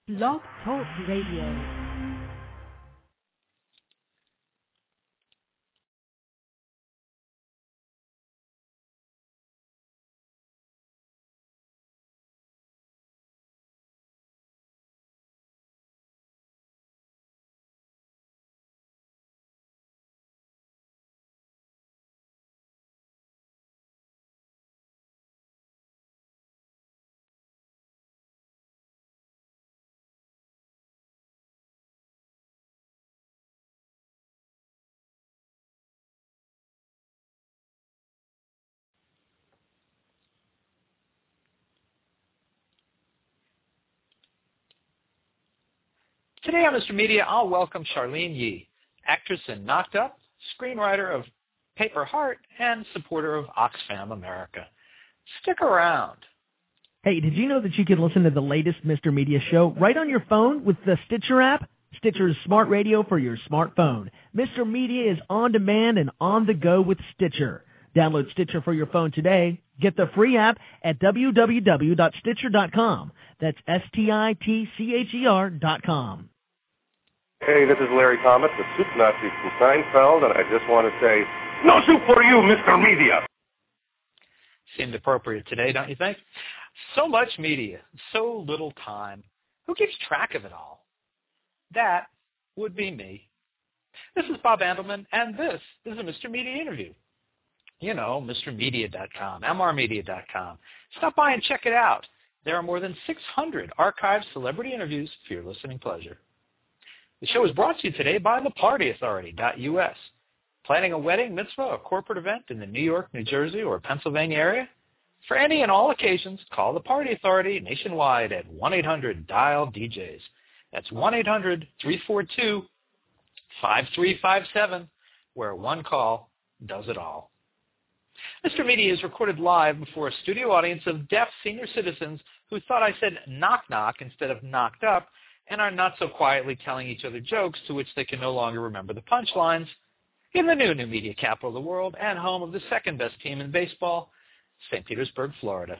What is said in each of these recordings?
Blog Talk Radio. Today on Mr. Media, I'll welcome Charlene Yi, actress in Knocked Up, screenwriter of Paper Heart, and supporter of Oxfam America. Stick around. Hey, did you know that you can listen to the latest Mr. Media show right on your phone with the Stitcher app? Stitcher's smart radio for your smartphone. Mr. Media is on demand and on the go with Stitcher. Download Stitcher for your phone today. Get the free app at www.stitcher.com. That's STITCHER.com. Hey, this is Larry Thomas, the Soup Nazi from Seinfeld, and I just want to say, no soup for you, Mr. Media! Seemed appropriate today, don't you think? So much media, so little time. Who keeps track of it all? That would be me. This is Bob Andelman, and this is a Mr. Media interview. You know, MrMedia.com, MRMedia.com. Stop by and check it out. There are more than 600 archived celebrity interviews for your listening pleasure. The show is brought to you today by thepartyauthority.us. Planning a wedding, mitzvah, or corporate event in the New York, New Jersey, or Pennsylvania area? For any and all occasions, call the Party Authority nationwide at 1-800-DIAL-DJs. That's 1-800-342-5357, where one call does it all. Mr. Media is recorded live before a studio audience of deaf senior citizens who thought I said knock-knock instead of knocked up, and are not so quietly telling each other jokes to which they can no longer remember the punchlines, in the new media capital of the world and home of the second best team in baseball, St. Petersburg, Florida.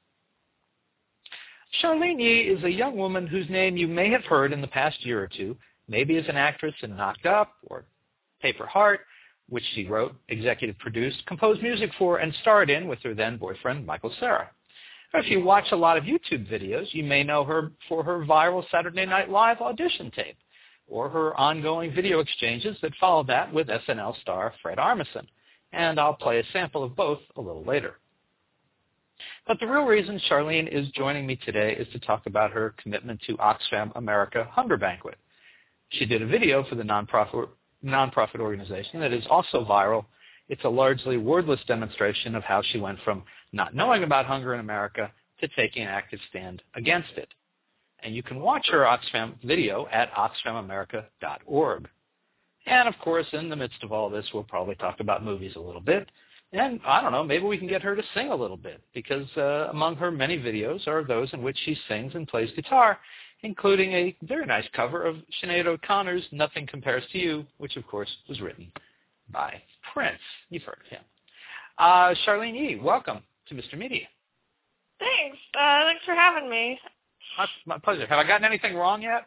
Charlene Yi is a young woman whose name you may have heard in the past year or two, maybe as an actress in Knocked Up or Paper Heart, which she wrote, executive produced, composed music for, and starred in with her then-boyfriend, Michael Cera. If you watch a lot of YouTube videos, you may know her for her viral Saturday Night Live audition tape, or her ongoing video exchanges that followed that with SNL star Fred Armisen, and I'll play a sample of both a little later. But the real reason Charlene is joining me today is to talk about her commitment to Oxfam America Hunger Banquet. She did a video for the nonprofit organization that is also viral. It's a largely wordless demonstration of how she went from not knowing about hunger in America to taking an active stand against it. And you can watch her Oxfam video at oxfamamerica.org. And, of course, in the midst of all this, we'll probably talk about movies a little bit. And, I don't know, maybe we can get her to sing a little bit, because among her many videos are those in which she sings and plays guitar, including a very nice cover of Sinead O'Connor's Nothing Compares to You, which, of course, was written by Prince. You've heard of him. Charlene Yi, welcome to Mr. Media. Thanks. Thanks for having me. My pleasure. Have I gotten anything wrong yet?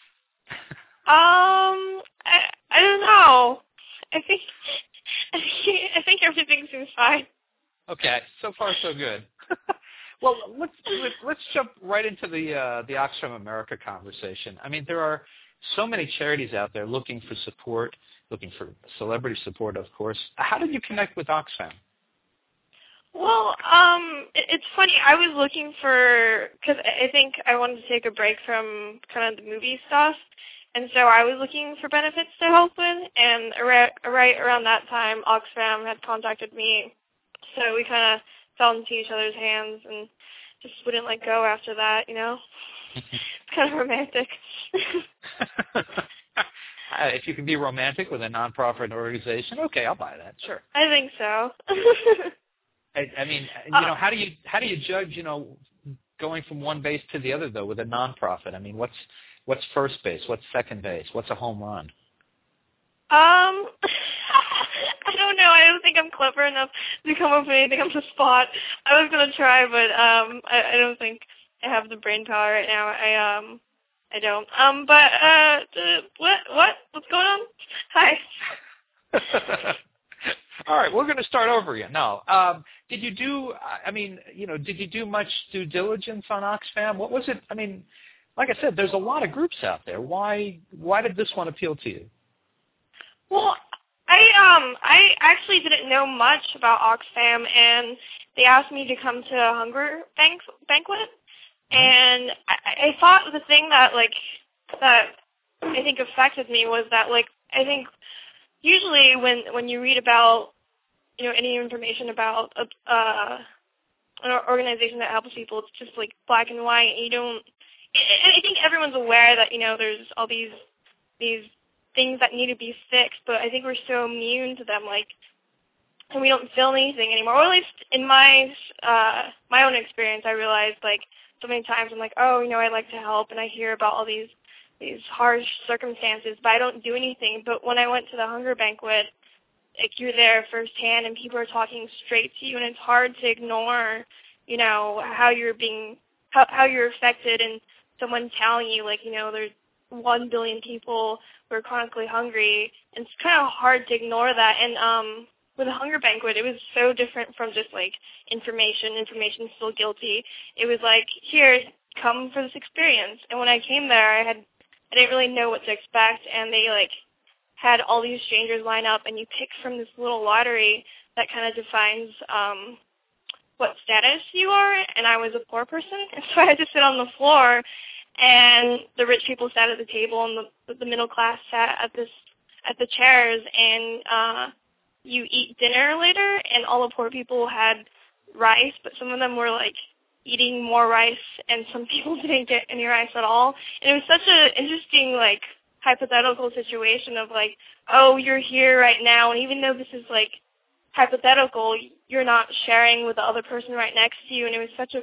I don't know. I think everything seems fine. Okay, so far so good. Well, let's jump right into the Oxfam America conversation. I mean, there are so many charities out there looking for support, looking for celebrity support, of course. How did you connect with Oxfam? Well, it's funny. I was looking for, because I think I wanted to take a break from kind of the movie stuff, and so I was looking for benefits to help with, and right around that time, Oxfam had contacted me, so we kind of fell into each other's hands and just wouldn't let go after that, you know? It's kind of romantic. If you can be romantic with a nonprofit organization, okay, I'll buy that, sure. I think so. I mean, you know, how do you judge, you know, going from one base to the other though with a nonprofit? I mean, what's first base? What's second base? What's a home run? I don't know. I don't think I'm clever enough to come up with anything on the spot. I was gonna try, but I don't think I have the brain power right now. I don't. What's going on? Hi. All right, we're going to start over again. No. Did you do much due diligence on Oxfam? What was it? I mean, like I said, there's a lot of groups out there. Why did this one appeal to you? Well, I actually didn't know much about Oxfam, and they asked me to come to a hunger banquet, and I thought the thing that I think affected me was that I think usually when you read about any information about an organization that helps people, it's just black and white, and you don't. I think everyone's aware that there's all these things that need to be fixed, but I think we're so immune to them, and we don't feel anything anymore. Or at least in my own experience, I realized so many times I'm I'd like to help, and I hear about all these harsh circumstances, but I don't do anything. But when I went to the hunger banquet, you're there firsthand, and people are talking straight to you, and it's hard to ignore, how you're affected, and someone telling you there's 1 billion people who are chronically hungry, and it's kind of hard to ignore that. And with the hunger banquet, it was so different from just information's still guilty. It was here, come for this experience. And when I came there, I didn't really know what to expect, and they had all these strangers line up, and you pick from this little lottery that kind of defines what status you are. And I was a poor person, and so I had to sit on the floor, and the rich people sat at the table, and the middle class sat at the chairs, and you eat dinner later, and all the poor people had rice, but some of them were eating more rice, and some people didn't get any rice at all. And it was such an interesting hypothetical situation of oh, you're here right now, and even though this is hypothetical, you're not sharing with the other person right next to you. And it was such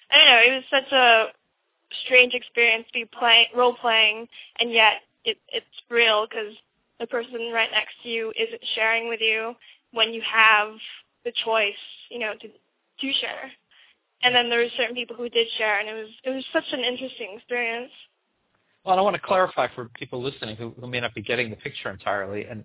a strange experience to be role playing, and yet it's real because the person right next to you isn't sharing with you when you have the choice, to share. And then there were certain people who did share, and it was such an interesting experience. Well, I want to clarify for people listening who may not be getting the picture entirely, and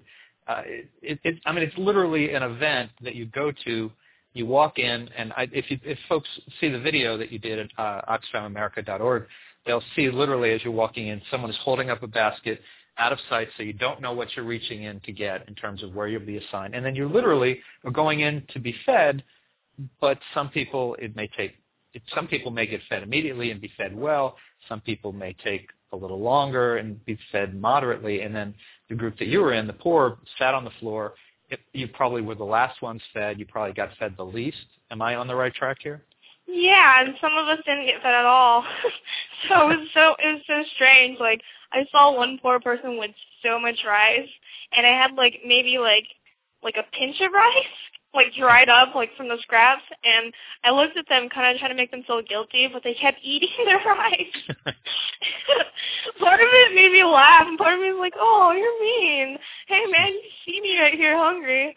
it's literally an event that you go to. You walk in, and if folks see the video that you did at OxfamAmerica.org, they'll see literally as you're walking in, someone is holding up a basket out of sight, so you don't know what you're reaching in to get in terms of where you'll be assigned. And then you literally are going in to be fed, but some people may get fed immediately and be fed well. Some people may take a little longer and be fed moderately. And then the group that you were in, the poor, sat on the floor. You probably were the last ones fed. You probably got fed the least. Am I on the right track here? Yeah, and some of us didn't get fed at all. So it was so strange. I saw one poor person with so much rice, and I had maybe a pinch of rice, dried up from the scraps, and I looked at them kind of trying to make them feel guilty, but they kept eating their rice. Part of it made me laugh, and part of me was oh, you're mean. Hey man, you see me right here hungry.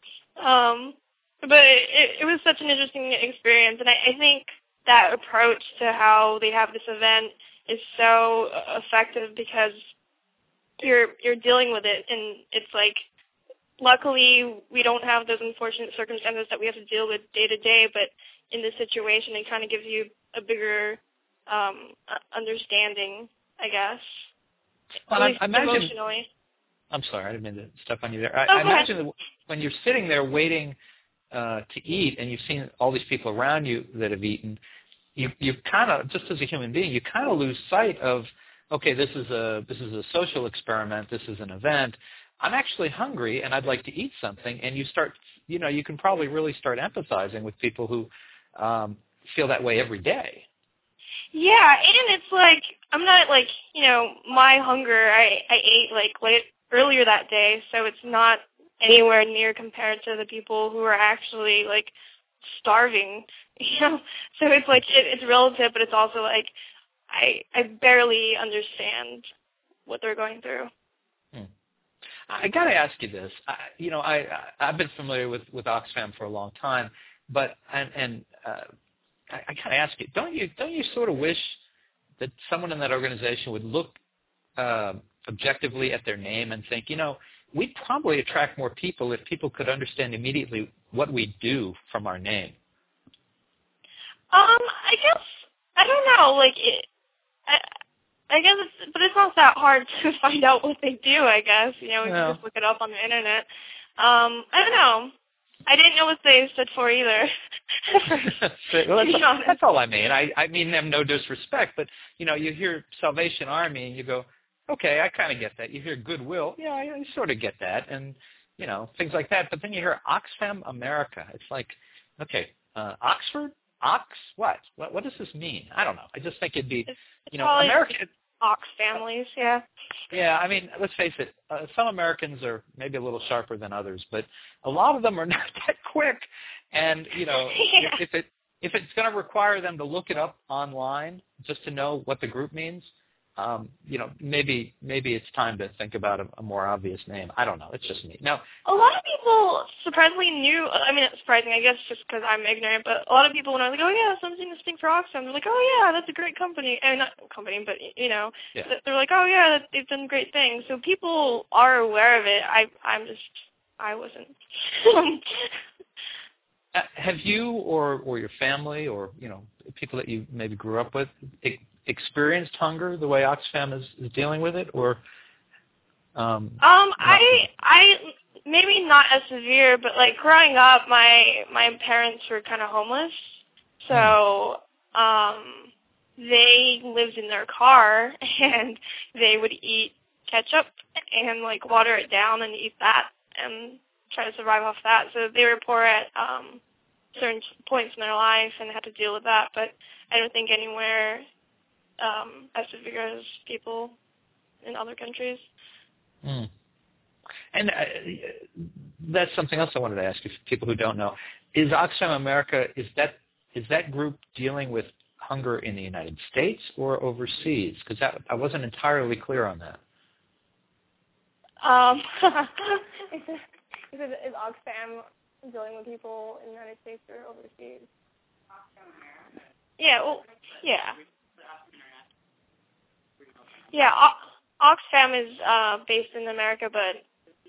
But it was such an interesting experience, and I think that approach to how they have this event is so effective because you're dealing with it, and it's luckily we don't have those unfortunate circumstances that we have to deal with day to day, but in this situation it kind of gives you a bigger understanding, I guess. Well, at least I imagine, emotionally. I'm sorry, I didn't mean to step on you there. I imagine that when you're sitting there waiting to eat, and you've seen all these people around you that have eaten, you kind of, just as a human being, you kind of lose sight of, okay, this is a social experiment, this is an event. I'm actually hungry, and I'd like to eat something. And you start, you can probably really start empathizing with people who feel that way every day. Yeah, and it's I'm not my hunger. I ate late earlier that day, so it's not anywhere near compared to the people who are actually starving. So it's it's relative, but it's also I barely understand what they're going through. I got to ask you this. I've been familiar with Oxfam for a long time, but I got to ask you, don't you sort of wish that someone in that organization would look objectively at their name and think, we'd probably attract more people if people could understand immediately what we do from our name? I guess, I don't know, I guess it's not that hard to find out what they do, I guess. We can just look it up on the internet. I don't know. I didn't know what they stood for either. Well, that's all I mean. I mean them no disrespect, but, you hear Salvation Army and you go, okay, I kind of get that. You hear Goodwill. Yeah, I sort of get that. And, things like that. But then you hear Oxfam America. It's like, okay, Oxford? Ox? What? What does this mean? I don't know. I just think it'd be, America. Ox families, yeah. Yeah, I mean, let's face it. Some Americans are maybe a little sharper than others, but a lot of them are not that quick. And if it's going to require them to look it up online just to know what the group means, maybe it's time to think about a more obvious name. I don't know. It's just me. Now, a lot of people surprisingly knew. I mean, it's surprising, I guess, just because I'm ignorant. But a lot of people, when I was like, "Oh yeah, something to sing for Oxfam," they're like, "Oh yeah, that's a great company." And not company, but they're like, "Oh yeah, they've done great things." So people are aware of it. I wasn't. Have you or your family or people that you maybe grew up with experienced hunger the way Oxfam is dealing with it, or? I maybe not as severe, but growing up, my parents were kind of homeless, so they lived in their car and they would eat ketchup and water it down and eat that and try to survive off that. So they were poor at certain points in their life and had to deal with that, but I don't think anywhere as severe as people in other countries. Mm. And that's something else I wanted to ask you, for people who don't know. Is Oxfam America, is that group dealing with hunger in the United States or overseas? Because I wasn't entirely clear on that. Is Oxfam dealing with people in the United States or overseas? Yeah, well, yeah. Yeah, Oxfam is based in America, but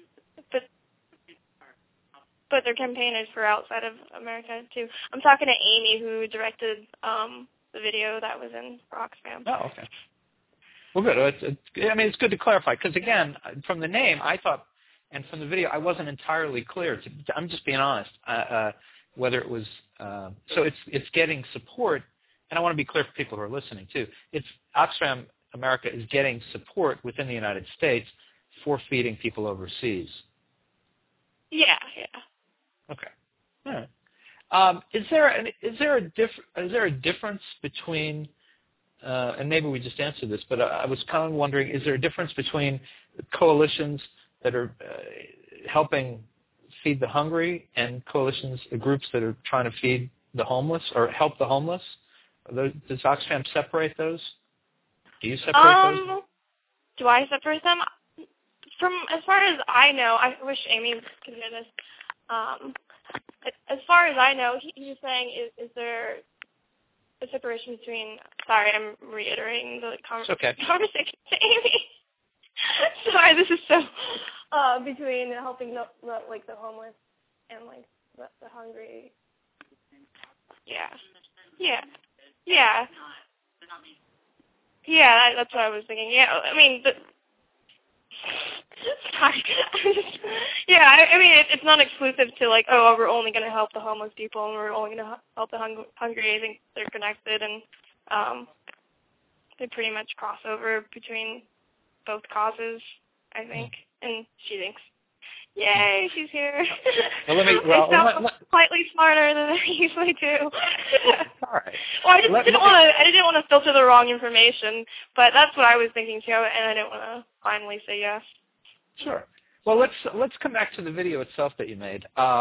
their campaign is for outside of America too. I'm talking to Amy, who directed the video that was in for Oxfam. Oh, okay. Well, good. It's good to clarify because again, from the name, I thought, and from the video, I wasn't entirely clear. I'm just being honest. Whether it was so, it's getting support, and I want to be clear for people who are listening too. It's Oxfam America is getting support within the United States for feeding people overseas. Yeah. Okay. All right. Is there a difference between and maybe we just answered this, but I was kind of wondering, is there a difference between coalitions that are helping feed the hungry and coalitions, groups that are trying to feed the homeless or help the homeless? Does Oxfam separate those? Do you separate those? Do I separate them? From as far as I know, I wish Amy could hear this. As far as I know, he's saying, is there a separation between? Sorry, I'm reiterating the conversation to Amy. Sorry, this is so between helping the homeless and the hungry. Yeah, that's what I was thinking. Yeah, I mean, sorry. I mean, it's not exclusive to we're only going to help the homeless people and we're only going to help the hungry. I think they're connected and they pretty much cross over between both causes, I think. And she thinks, yay, she's here. Well, I sound slightly smarter than I usually do. All right. Well, I didn't want to filter the wrong information, but that's what I was thinking too, and I didn't want to finally say yes. Sure. Well, let's come back to the video itself that you made.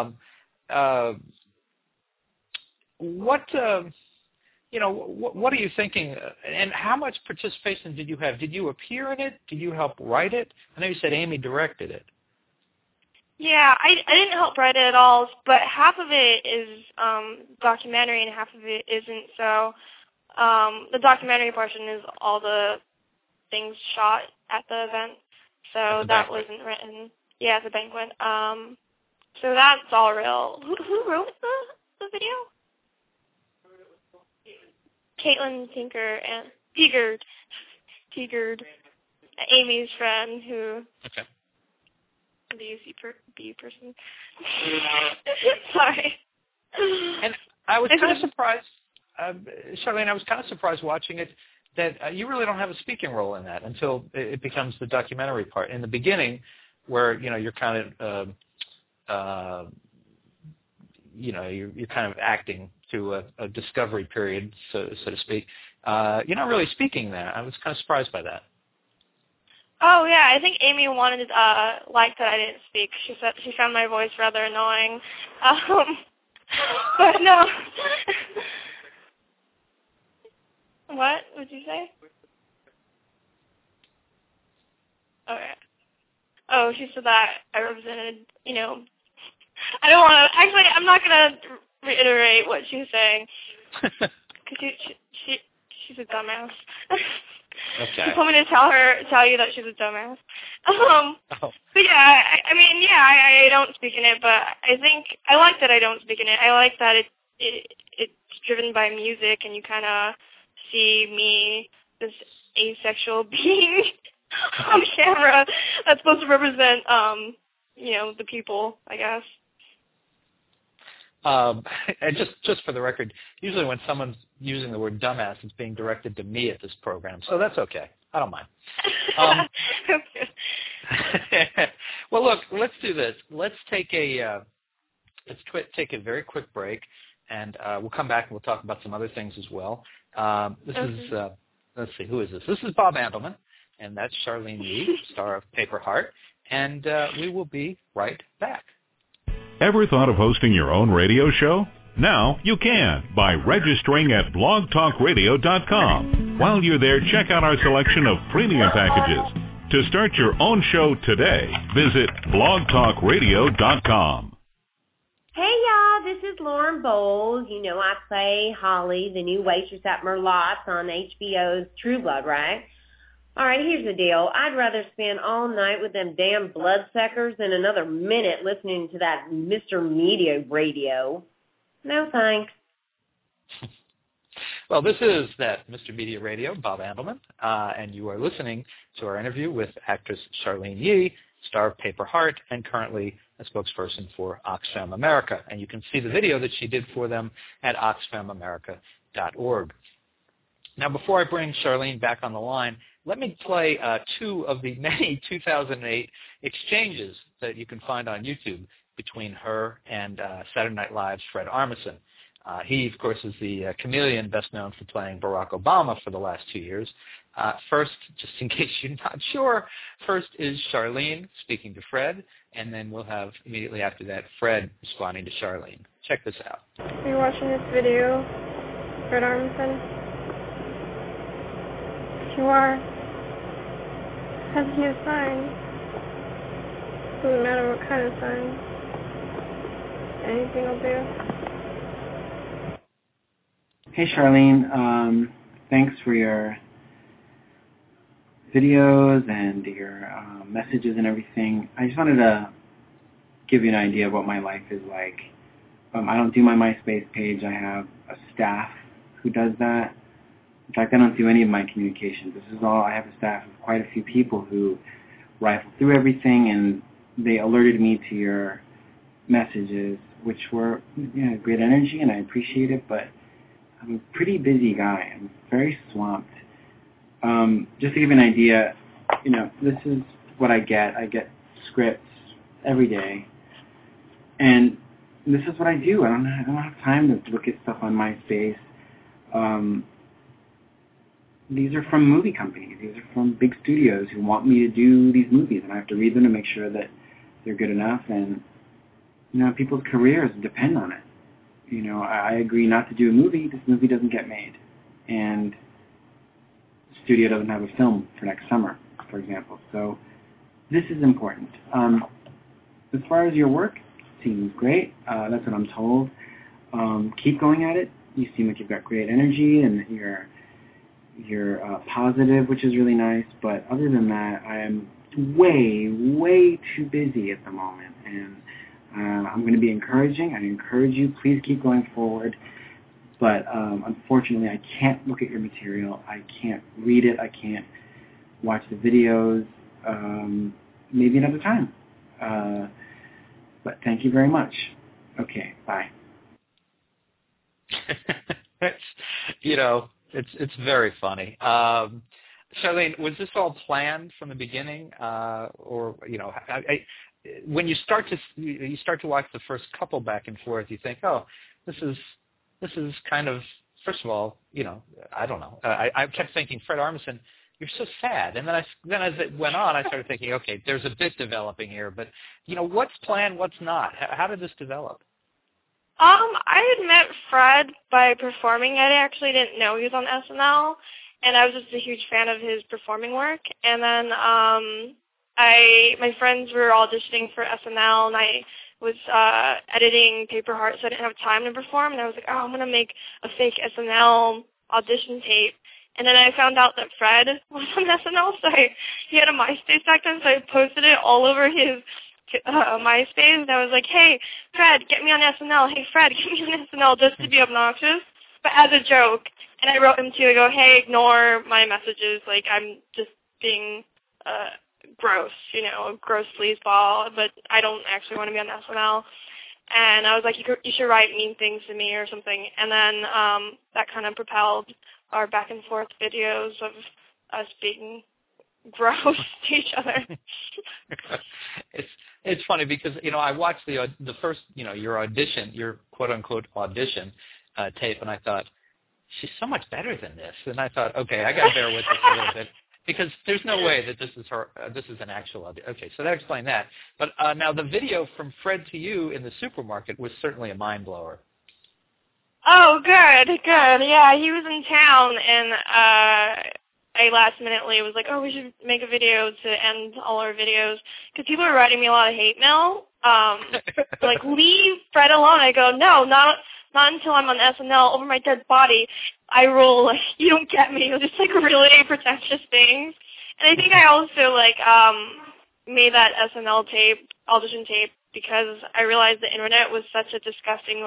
What are you thinking, and how much participation did you have? Did you appear in it? Did you help write it? I know you said Amy directed it. Yeah, I didn't help write it at all, but half of it is documentary and half of it isn't. So the documentary portion is all the things shot at the event. So that wasn't written. Yeah, the banquet. So that's all real. Who wrote the video? Caitlin Tegard, Amy's friend, who the UCB person. Sorry. And I was kind of surprised, Charlene, I was kind of surprised watching it that you really don't have a speaking role in that until it becomes the documentary part. In the beginning, where, you're kind of, you're kind of acting through a discovery period, so to speak. You're not really speaking there. I was kind of surprised by that. Oh yeah, I think Amy wanted liked that I didn't speak. She said she found my voice rather annoying. But no. What would you say? Okay. Oh, she said that I represented, I don't want to, actually, I'm not going to reiterate what she was saying. Because she's a dumbass. Okay. She told me to tell you that she's a dumbass. But yeah, I don't speak in it, but I think, I like that I don't speak in it. I like that it's driven by music, and you kind of see me, this asexual being on camera that's supposed to represent, the people, I guess. And just for the record, usually when someone's using the word dumbass, it's being directed to me at this program, so that's okay. I don't mind. Well, look, let's do this. Let's take a very quick break, and we'll come back and we'll talk about some other things as well. This is let's see, who is this? This is Bob Andelman, and that's Charlene Yee, star of Paper Heart, and we will be right back. Ever thought of hosting your own radio show? Now you can by registering at blogtalkradio.com. While you're there, check out our selection of premium packages. To start your own show today, visit blogtalkradio.com. Hey, y'all, this is Lauren Bowles. You know I play Holly, the new waitress at Merlotte's on HBO's True Blood, right? All right, here's the deal. I'd rather spend all night with them damn bloodsuckers than another minute listening to that Mr. Media radio. No thanks. Well, this is that Mr. Media Radio, Bob Andelman, and you are listening to our interview with actress Charlene Yee, star of Paper Heart, and currently a spokesperson for Oxfam America. And you can see the video that she did for them at oxfamamerica.org. Now, before I bring Charlene back on the line, let me play two of the many 2008 exchanges that you can find on YouTube between her and Saturday Night Live's Fred Armisen. He, of course, is the chameleon best known for playing Barack Obama for the last 2 years. First, just in case you're not sure, first is Charlene speaking to Fred, and then we'll have, immediately after that, Fred responding to Charlene. Check this out. Are you watching this video, Fred Armisen? If you are, has he a sign? Doesn't matter what kind of sign. Anything will do. Hey, Charlene. Thanks for your videos and your messages and everything. I just wanted to give you an idea of what my life is like. I don't do my MySpace page. I have a staff who does that. In fact, I don't do any of my communications. This is all. I have a staff of quite a few people who rifle through everything, and they alerted me to your messages, which were great energy, and I appreciate it, but I'm a pretty busy guy. I'm very swamped. Just to give you an idea, this is what I get. I get scripts every day, and this is what I do. I don't have time to look at stuff on MySpace. These are from movie companies. These are from big studios who want me to do these movies, and I have to read them to make sure that they're good enough. And people's careers depend on it. I agree not to do a movie. This movie doesn't get made, and the studio doesn't have a film for next summer, for example. So this is important. As far as your work, seems great. That's what I'm told. Keep going at it. You seem like you've got great energy, and that you're you're positive, which is really nice. But other than that, I am way too busy at the moment, and I'm going to be encouraging. I encourage you, please keep going forward. But unfortunately, I can't look at your material. I can't read it. I can't watch the videos. Maybe another time. But thank you very much. Okay, bye. It's very funny. Charlene, was this all planned from the beginning, or when you start to watch the first couple back and forth, you think, oh, this is kind of, first of all, I don't know. I kept thinking, Fred Armisen, you're so sad, and then as it went on, I started thinking, okay, there's a bit developing here, but what's planned, what's not? How did this develop? I had met Fred by performing. I actually didn't know he was on SNL, and I was just a huge fan of his performing work. And then my friends were auditioning for SNL, and I was editing Paper Heart, so I didn't have time to perform. And I was like, oh, I'm going to make a fake SNL audition tape. And then I found out that Fred was on SNL, so he had a MySpace back then, so I posted it all over his MySpace, and I was like, hey, Fred, get me on SNL. Hey, Fred, get me on SNL, just to be obnoxious, but as a joke. And I wrote him too. I go, hey, ignore my messages. Like, I'm just being gross, a gross sleazeball, but I don't actually want to be on SNL. And I was like, you should write mean things to me or something. And then that kind of propelled our back and forth videos of us being gross to each other. It's funny because I watched the first your audition, your quote unquote audition tape, and I thought she's so much better than this. And I thought, okay, I got to bear with this a little bit because there's no way that this is her. This is an actual audition. Okay, so that explained that. But now the video from Fred to you in the supermarket was certainly a mind blower. Oh, good. Yeah, he was in town, and I last-minutely was like, oh, we should make a video to end all our videos, because people were writing me a lot of hate mail. Like, leave Fred alone. I go, no, not until I'm on SNL over my dead body. I rule, like, you don't get me. It was just, like, really pretentious things. And I think I also, made that SNL tape, audition tape, because I realized the internet was such a disgusting,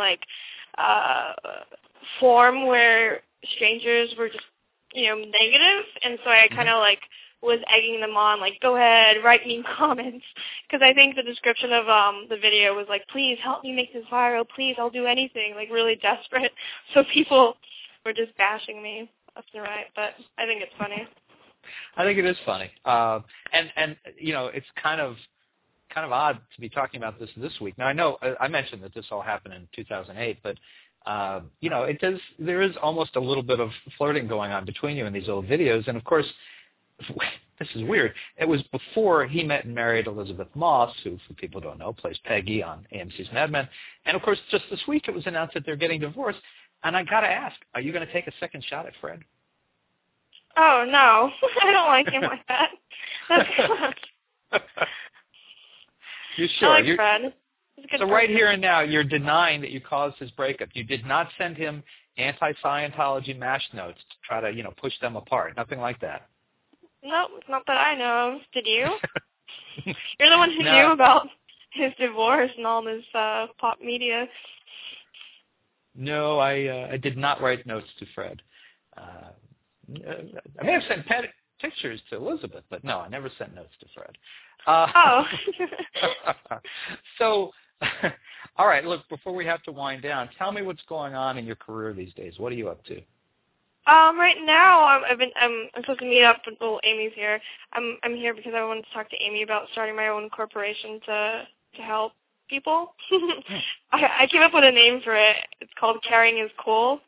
form where strangers were just, negative, and so I kind of, was egging them on, go ahead, write mean comments, because I think the description of the video was please help me make this viral, please, I'll do anything, really desperate, so people were just bashing me left and right, but I think it's funny. I think it is funny, and it's kind of odd to be talking about this week. Now, I know I mentioned that this all happened in 2008, but there is almost a little bit of flirting going on between you in these old videos. And, of course, this is weird. It was before he met and married Elizabeth Moss, who, for people who don't know, plays Peggy on AMC's Mad Men. And, of course, just this week it was announced that they're getting divorced. And I got to ask, are you going to take a second shot at Fred? Oh, no. I don't like him like that. That's You sure? I like Fred. So right here and now, you're denying that you caused his breakup. You did not send him anti-Scientology mash notes to try to, push them apart. Nothing like that. No, not that I know of. Did you? You're the one who knew about his divorce and all this pop media. No, I did not write notes to Fred. I may have sent pictures to Elizabeth, but no, I never sent notes to Fred. Oh. So, all right, look, before we have to wind down, tell me what's going on in your career these days. What are you up to? Right now, I'm supposed to meet up with Amy's here. I'm here because I wanted to talk to Amy about starting my own corporation to help people. I came up with a name for it. It's called Caring is Cool.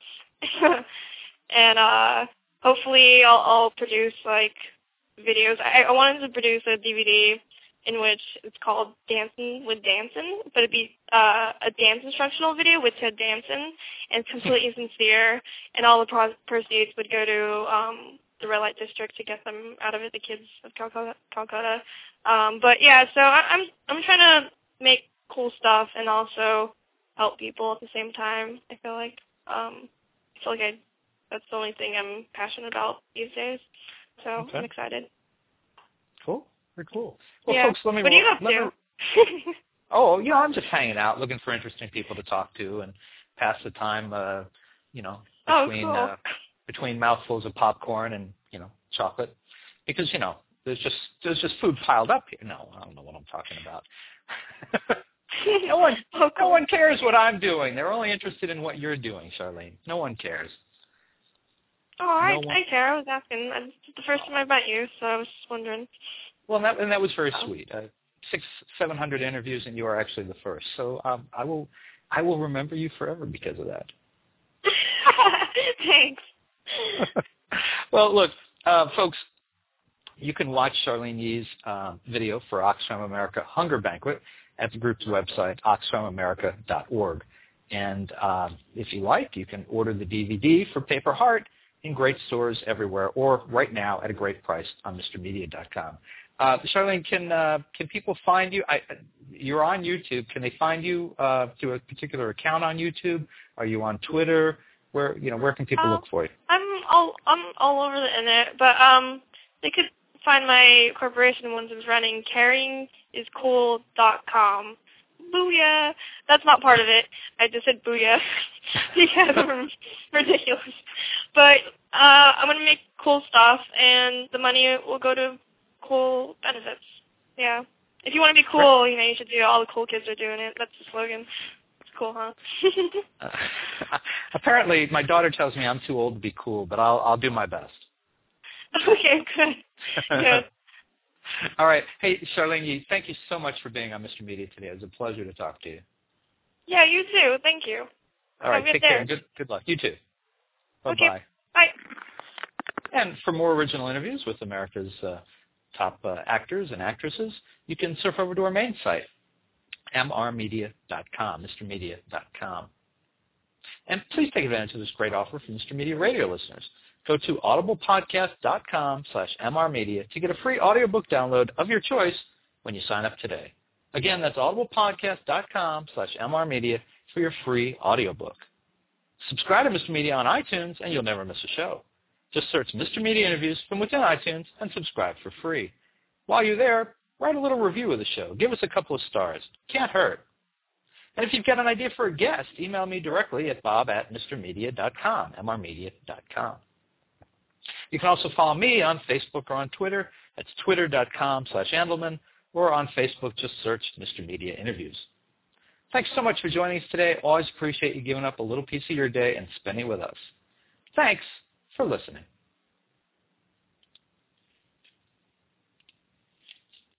And hopefully I'll produce videos. I wanted to produce a DVD in which it's called Dancing with Danson, but it'd be a dance instructional video with Ted Danson, and it's completely sincere, and all the proceeds would go to the Red Light District to get them out of it, the kids of Calcutta. But yeah, so I'm trying to make cool stuff and also help people at the same time. I feel like I That's the only thing I'm passionate about these days. So Okay. I'm excited. Cool. Very cool. Well, Yeah. folks, let me... What are you up to? Oh, I'm just hanging out, looking for interesting people to talk to and pass the time, between mouthfuls of popcorn and, chocolate. Because, there's just food piled up here. No, I don't know what I'm talking about. No one cares what I'm doing. They're only interested in what you're doing, Charlene. No one cares. Oh, I care. I was asking. It's the first time I met you, so I was just wondering. Well, that was very sweet. 600-700 interviews, and you are actually the first. So I will remember you forever because of that. Thanks. Well, look, folks, you can watch Charlene Yee's video for Oxfam America Hunger Banquet at the group's website, oxfamamerica.org. And if you like, you can order the DVD for Paper Heart in great stores everywhere, or right now at a great price on MrMedia.com. Charlene, can people find you? You're on YouTube. Can they find you through a particular account on YouTube? Are you on Twitter? Where can people look for you? I'm all over the internet, but they could find my corporation once it's running. caringiscool.com. Booyah! That's not part of it. I just said booyah because I'm ridiculous. But I'm going to make cool stuff, and the money will go to cool benefits. Yeah. If you want to be cool, you should do all the cool kids are doing it. That's the slogan. It's cool, huh? Apparently, my daughter tells me I'm too old to be cool, but I'll do my best. Okay, good. Good. All right. Hey, Charlene, thank you so much for being on Mr. Media today. It was a pleasure to talk to you. Yeah, you too. Thank you. All right, take care. Good luck. You too. Bye-bye. Okay, bye. And for more original interviews with America's top actors and actresses, you can surf over to our main site, mrmedia.com, mrmedia.com. And please take advantage of this great offer for Mr. Media radio listeners. Go to audiblepodcast.com/mrmedia to get a free audiobook download of your choice when you sign up today. Again, that's audiblepodcast.com/mrmedia for your free audiobook. Subscribe to Mr. Media on iTunes and you'll never miss a show. Just search Mr. Media Interviews from within iTunes and subscribe for free. While you're there, write a little review of the show. Give us a couple of stars. Can't hurt. And if you've got an idea for a guest, email me directly at bob@mrmedia.com, mrmedia.com. You can also follow me on Facebook or on Twitter. That's twitter.com/Andelman, or on Facebook, just search Mr. Media Interviews. Thanks so much for joining us today. Always appreciate you giving up a little piece of your day and spending it with us. Thanks for listening.